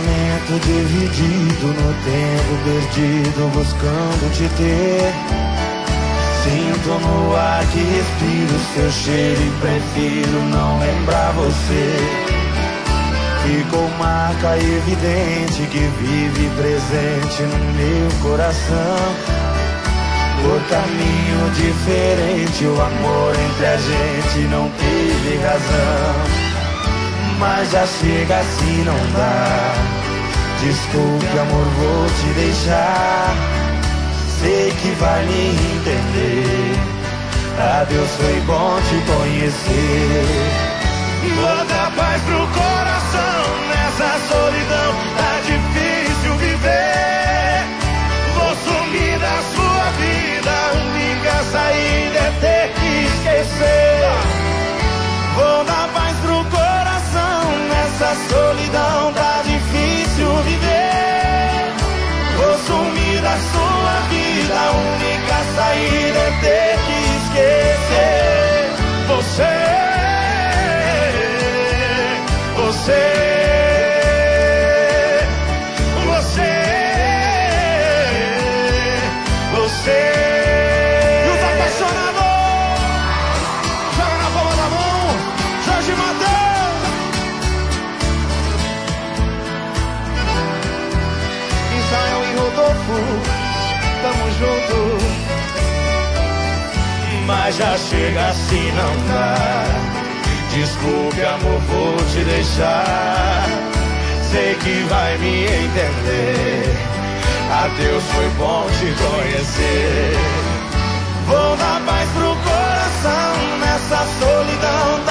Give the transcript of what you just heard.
pensamento dividido no tempo perdido, buscando te ter. Sinto no ar que respiro seu cheiro e prefiro não lembrar você. Ficou marca evidente que vive presente no meu coração. Por caminho diferente, o amor entre a gente não teve razão. Mas já chega assim, não dá. Desculpe, amor, vou te deixar. Sei que vai me entender. Adeus, foi bom te conhecer. Vou dar paz pro coração. Nessa solidão tá difícil viver. Vou sumir da sua vida. A única saída é ter que esquecer. Vou dar paz pro coração. Nessa solidão tá difícil viver. Vou sumir da sua vida. A única saída é ter que esquecer. Você. E os apaixonados, joga na palma da mão, Jorge Mateus. Israel e Rodolfo, tamo junto. Mas já chega assim, não dá. Desculpe, amor, vou te deixar. Sei que vai me entender. Adeus, foi bom te conhecer. Vou dar paz pro coração. Nessa solidão